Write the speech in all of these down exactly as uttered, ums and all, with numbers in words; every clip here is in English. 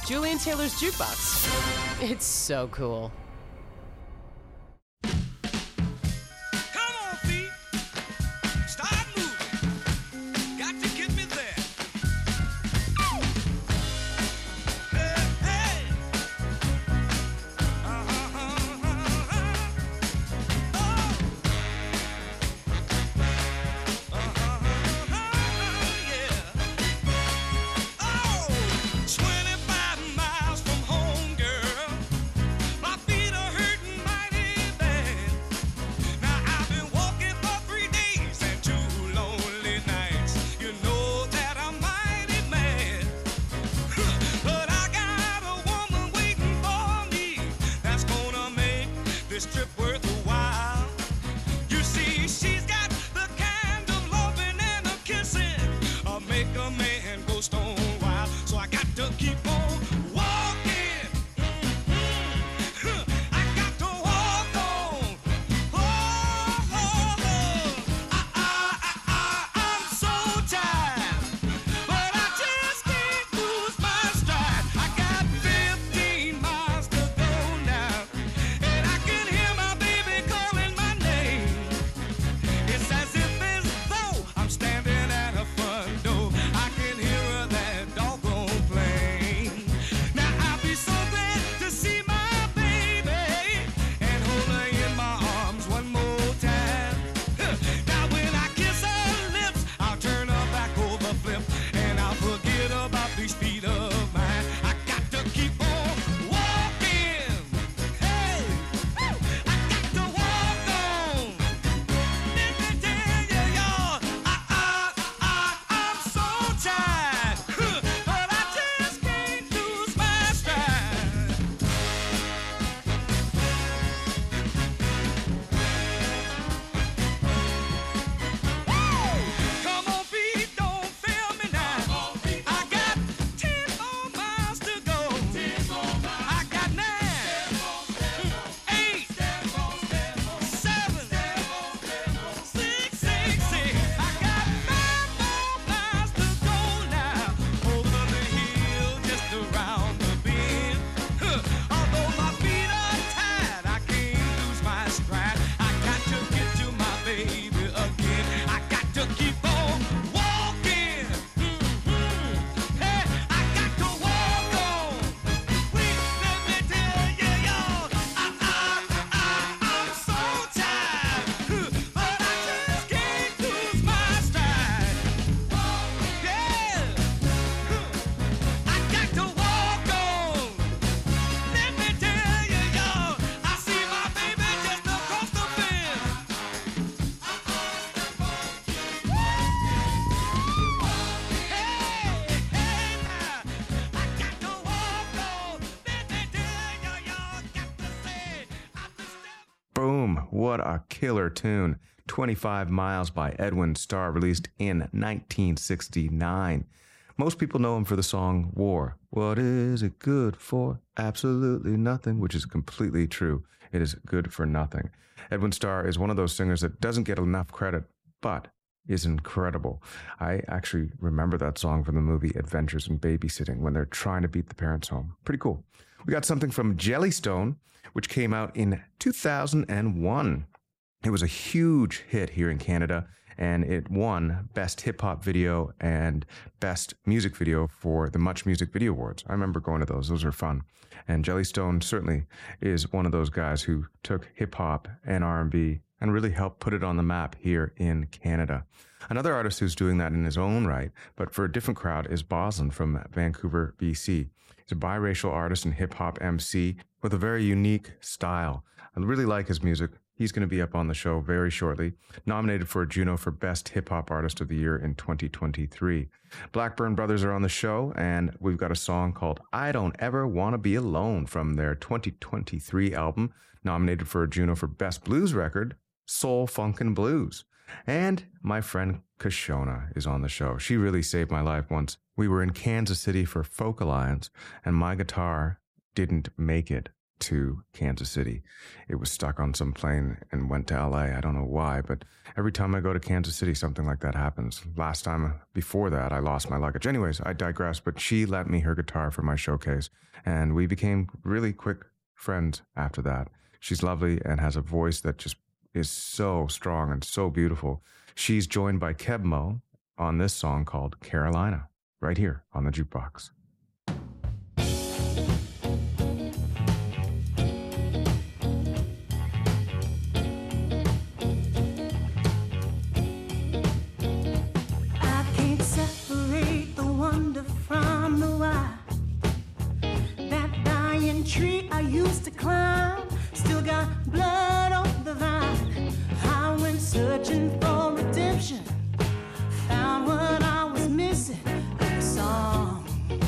Julian Taylor's Jukebox. It's so cool. Boom, what a killer tune. twenty-five miles by Edwin Starr, released in nineteen sixty-nine. Most people know him for the song War. What is it good for? Absolutely nothing, which is completely true. It is good for nothing. Edwin Starr is one of those singers that doesn't get enough credit, but is incredible. I actually remember that song from the movie Adventures in Babysitting when they're trying to beat the parents home. Pretty cool. We got something from Jellystone, which came out in two thousand one. It was a huge hit here in Canada, and it won Best Hip Hop Video and Best Music Video for the Much Music Video Awards. I remember going to those. Those were fun. And Jellystone certainly is one of those guys who took hip hop and R and B and really helped put it on the map here in Canada. Another artist who's doing that in his own right, but for a different crowd, is Boslin from Vancouver, B C. He's a biracial artist and hip-hop M C with a very unique style. I really like his music. He's going to be up on the show very shortly. Nominated for a Juno for Best Hip-Hop Artist of the Year in twenty twenty-three. Blackburn Brothers are on the show, and we've got a song called I Don't Ever Want to Be Alone from their twenty twenty-three album, nominated for a Juno for Best Blues Record, Soul Funkin' Blues. And my friend Kashona is on the show. She really saved my life once. We were in Kansas City for Folk Alliance, and my guitar didn't make it to Kansas City. It was stuck on some plane and went to L A. I don't know why, but every time I go to Kansas City, something like that happens. Last time before that, I lost my luggage. Anyways, I digress, but she lent me her guitar for my showcase, and we became really quick friends after that. She's lovely and has a voice that just is so strong and so beautiful. She's joined by Keb' Mo' on this song called Carolina, right here on the Jukebox. Tree I used to climb, still got blood on the vine. I went searching for redemption, found what I was missing, a song.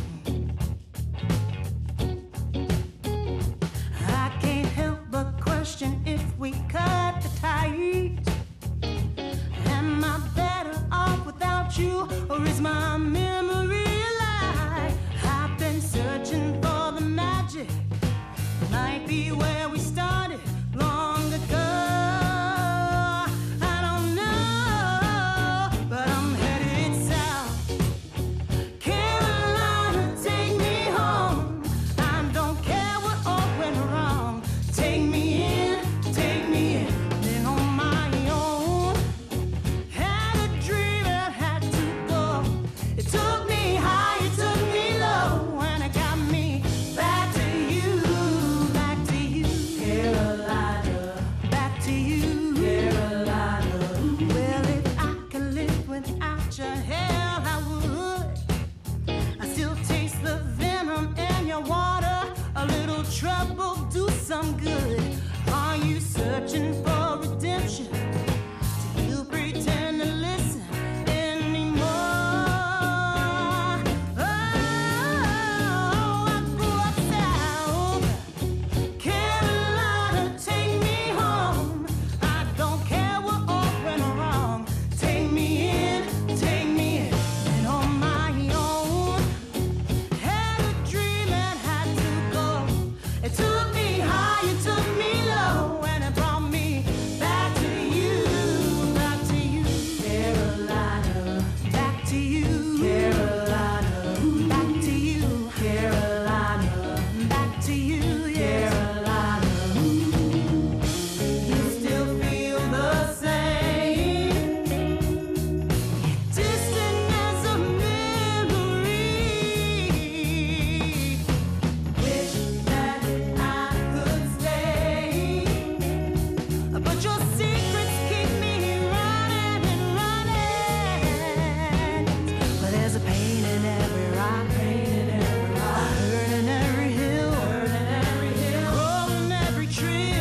I can't help but question if we cut the ties. Am I better off without you, or is my memory alive? I've been searching for the magic. Might be where we started long ago. I don't know, but I'm headed south. Carolina, take me home. I don't care what all went wrong. Take me in, take me in, then on my own. Had a dream that had to go. It took me high, it took me low, and it got me back to you. Trouble do some good. Are you searching for redemption? Do you pretend to listen anymore? Oh, I grew up south. Carolina, take me home. I don't care what all went wrong. Take me in, take me in, and on my own. Had a dream that had to go. It took me high, it took me low, and it brought me back to you, back to you, Carolina, back to you, Carolina, back to you, Carolina, back to you, Carolina. You still feel the same, distant as a memory. Wish that I could stay, but your secrets keep me running and running. But there's a pain in every rock, pain in every rock, a hurt in every hill, hurt in every hill, cold in every trail.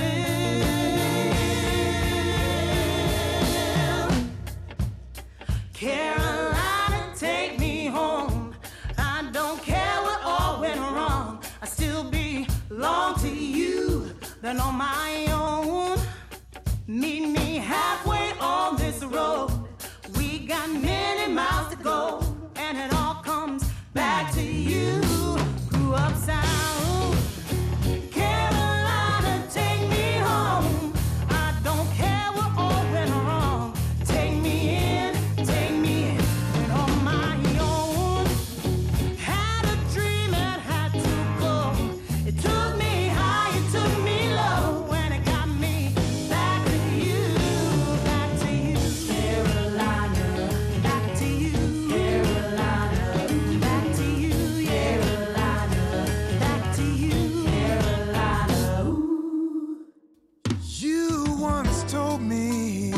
Carolina, take me home. I don't care what all went wrong. I still belong to you. Then on my own, meet me halfway on this road. We got many miles to go, and it all comes back to you. Grew up south. Carolina, take me home. I don't care what all went wrong. Take me in, take me in, and on my own. Had a dream that had to go. It took me high, it took me low, and it got me back to you, back to you, Carolina, back to you, Carolina, back to you, Carolina, back to you, Carolina. Ooh. You once told me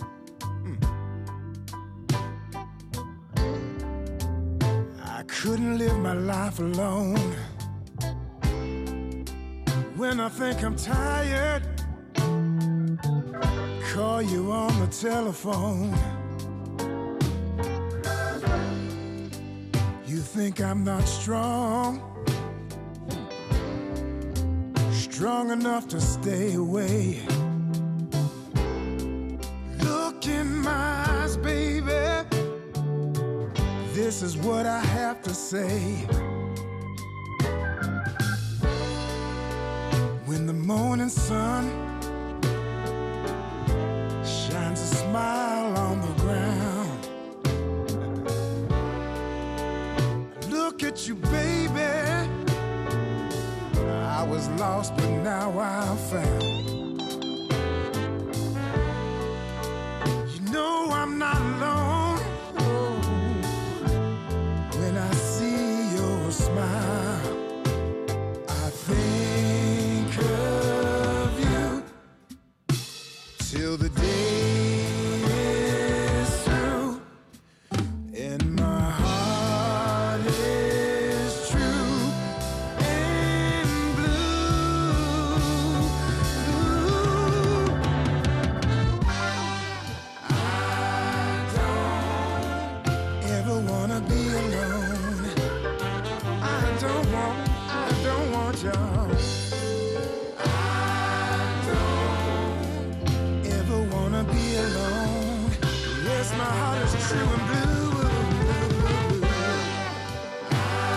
I couldn't live my life alone. When I think I'm tired, call you on the telephone. You think I'm not strong, strong enough to stay away. Look in my eyes, baby. This is what I have to say. was lost, but now I'm found. You know I'm not alone. Oh, when I see your smile, I think of you till the day is through, and my heart is true and blue. I don't ever wanna be alone. I don't want, I don't want y'all. I don't ever wanna be alone. Yes, my heart is true and blue. I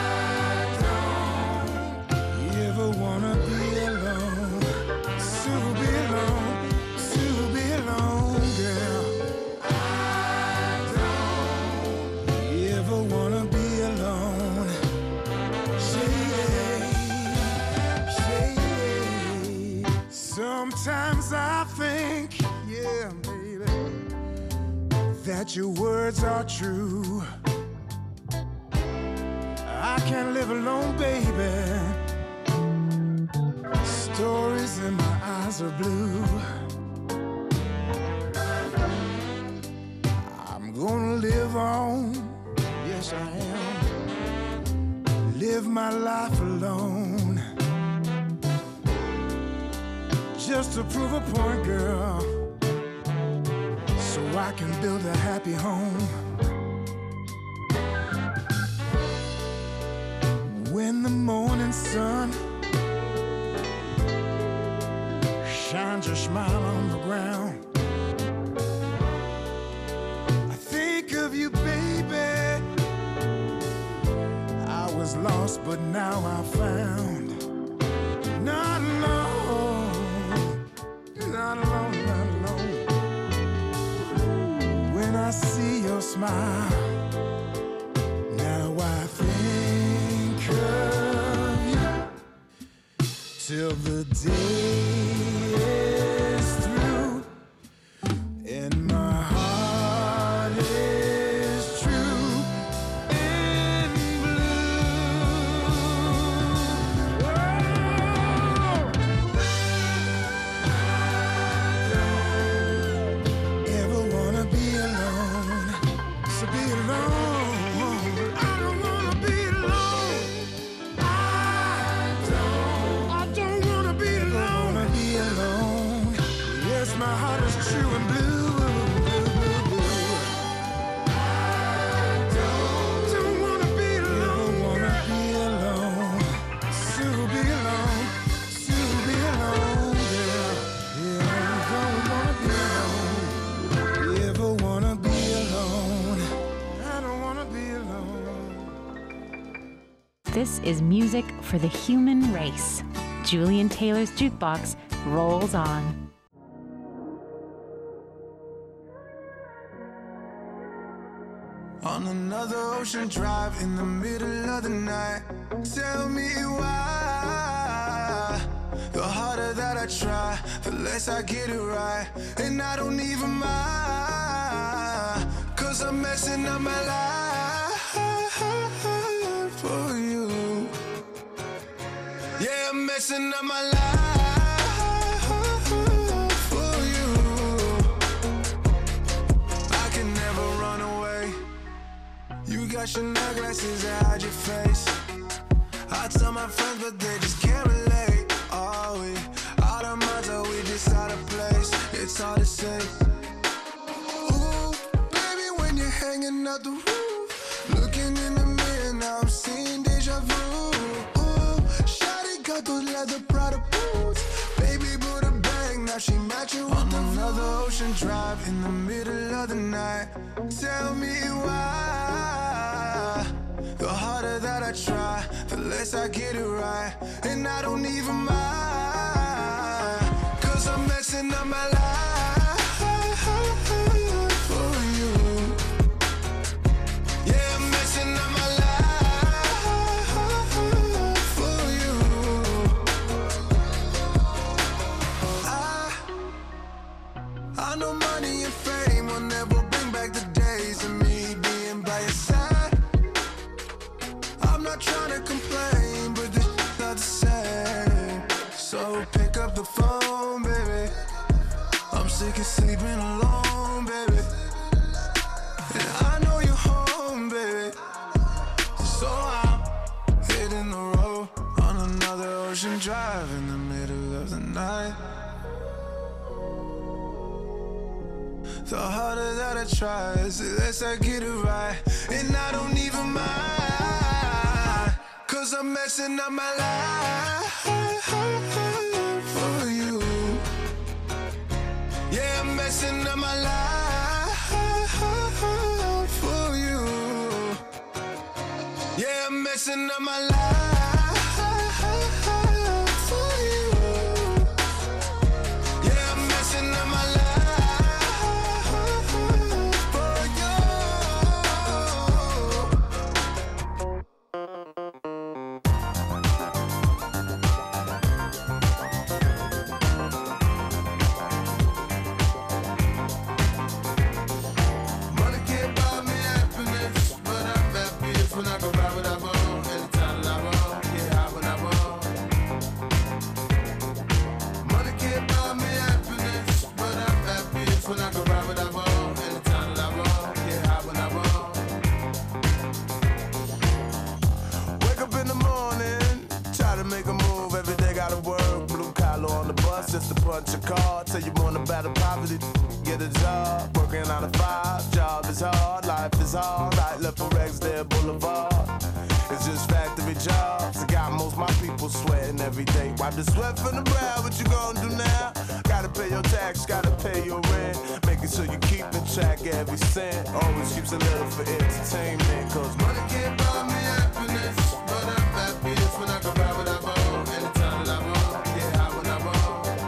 don't ever wanna be alone. So be alone, so be alone, girl. I don't ever wanna be alone. Shade, shade. Sometimes I think, yeah, baby, that your words are true. I can't live alone, baby. Stories in my eyes are blue. I'm gonna live on, yes I am. Live my life alone, just to prove a point, girl, so I can build a happy home. When the morning sun shines your smile on the ground, I think of you, baby. I was lost, but now I found. Not alone, not alone, not alone. When I see your smile, now I think of you till the day is through, and my heart is true and blue. Oh, ever wanna be alone, so be alone. I don't wanna be alone. I don't, I don't wanna be alone. Wanna be alone. Yes, my heart is true and blue. I don't, don't wanna be alone. Wanna be alone. So be alone. So be alone, girl. Yeah, I don't wanna be alone. Ever wanna be alone? I don't wanna be alone. This is music for the human race. Julian Taylor's Jukebox rolls on. On another ocean drive in the middle of the night. Tell me why. The harder that I try, the less I get it right. And I don't even mind, cause I'm messing up my life for you. Yeah, I'm messing up my life for you. I can never run away. You got Chanel glasses that hide your face. I tell my friends, but they just can't relate. Are we out of minds, or we just out of place? It's hard to say. Ooh, baby, when you're hanging out the roof, looking in the mirror, now I'm seeing deja vu. Ooh, shawty got those leather Prada boots. Baby, put a bag, now she matching on another ocean drive in the middle of the night. Tell me why. The harder that I try, the less I get it right. And I don't even mind, cause I'm messing up my life for you. Yeah, I'm messing up my life for you. the phone, baby. I'm sick of sleeping alone, baby. And I know you're home, baby. So I'm hitting the road on another ocean drive in the middle of the night. The harder that I try, the less I get it right. And I don't even mind, cause I'm messing up my life for you. Yeah, I'm messing up my life for you. Yeah, I'm messing up my life for you. Yeah, I'm messing up my life. Just a punch a card, tell you more about a poverty. Get a job, working on a five. Job is hard, life is hard. Right left for Rexdale Boulevard. It's just factory jobs. I got most my people sweating every day. Wipe the sweat from the brow, what you gonna do now? Gotta pay your tax, gotta pay your rent. Making sure you keep in track of every cent. Always keeps a little for entertainment. Cause money can't buy me happiness, but I'm happiest when I can ride what I want. Anytime that I want, get high when I want.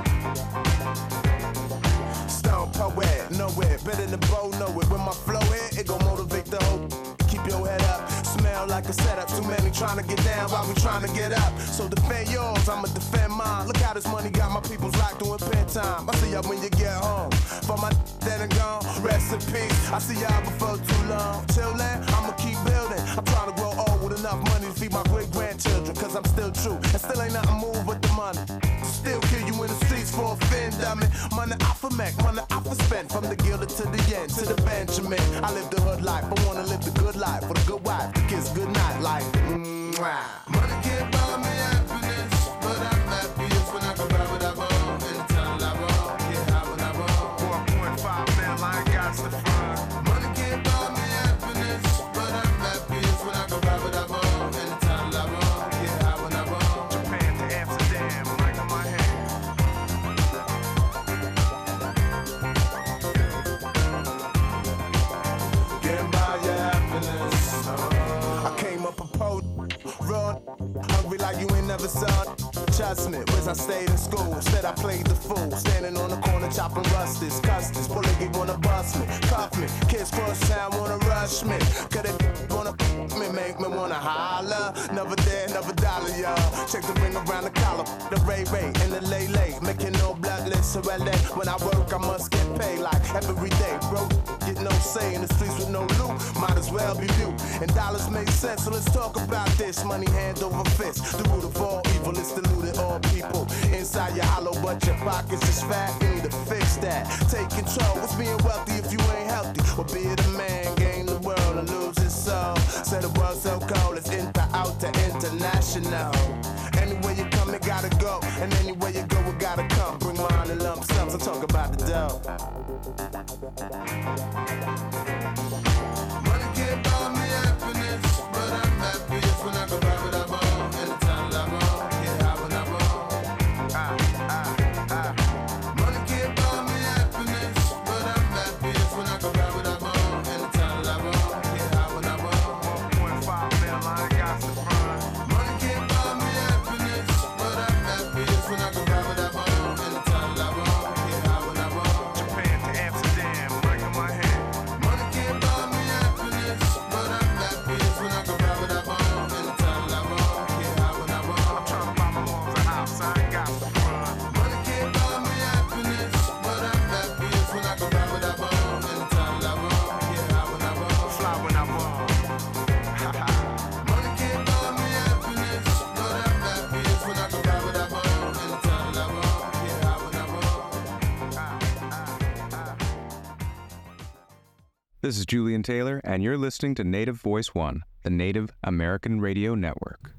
Poet, nowhere, better than Bo, know it. When my flow hit, it gon' motivate the whole. Keep your head up, smell like a setup. Too many trying to get down while we trying to get up. So defend yours, I'ma defend mine. Look how this money got my people's locked doing pen time. I see y'all when you get home. For my dead and gone, rest in peace. I see y'all before too long. Till then, I'ma keep building. I'm trying to grow old with enough money to feed my great grandchildren. Cause I'm still true, and still ain't nothing move with the money. Still kill you in the streets for a fin, dummy. Money I for Mac, money I for spent. From the Gilded to the Yen, to the Benjamin. I live the hood life, I wanna live the good life. With a good wife, to kiss good night like mwah. Money can't buy me happiness, but I'm happiest when I can ride what I want. Anytime that I want, get high when I want. one point five mil, I ain't got the front. Money can't buy me happiness, but I'm happiest when I can ride what I want. Anytime that I want, get high when I want. Japan to Amsterdam, mic on my hand. Hungry like you ain't never saw. Trust me, where's I stayed in school. Instead I played the fool. Standing on the corner chopping rusties, custards. Bullet wanna bust me, cuff me. Kids cross town wanna rush me. Cause they wanna me, make me wanna holler. Never there, never dollar, y'all. Check the ring around the collar. The Ray Ray and the Lay Lay. Making no bloodless or L A. When I work, I must get paid like every day. Bro, get no say in the streets with no loot. Might as well be you. And dollars make sense, so let's talk about this. Money hand over fist. The root of all evil is deluded all people. Inside your hollow, but your pockets is fat. You need to fix that. Take control. What's being wealthy if you ain't healthy? Or be it a man, gain the world and lose his soul. Say the world's so cold, it's inter out to international. Anywhere you come, it gotta go. And anywhere you go, it gotta come. Bring mine in lump sums. I'm talking about the dough. Money can't buy me happiness, but I'm happiest when I can ride what I want. Anytime that I want, get high when I want. Ah, ah, ah. Money can't buy me happiness, but I'm happiest when I can ride what I want. Anytime that I want, get high when I want. one point five mil, I ain't got the front. Money can't buy me happiness, but I'm happiest when I can ride what I want. Anytime that I want, get high when I want. Japan to Amsterdam, mic on my hand. Money can't buy me happiness, but I'm happiest when I can ride what I want. Anytime that I want. This is Julian Taylor, and you're listening to Native Voice One, the Native American Radio Network.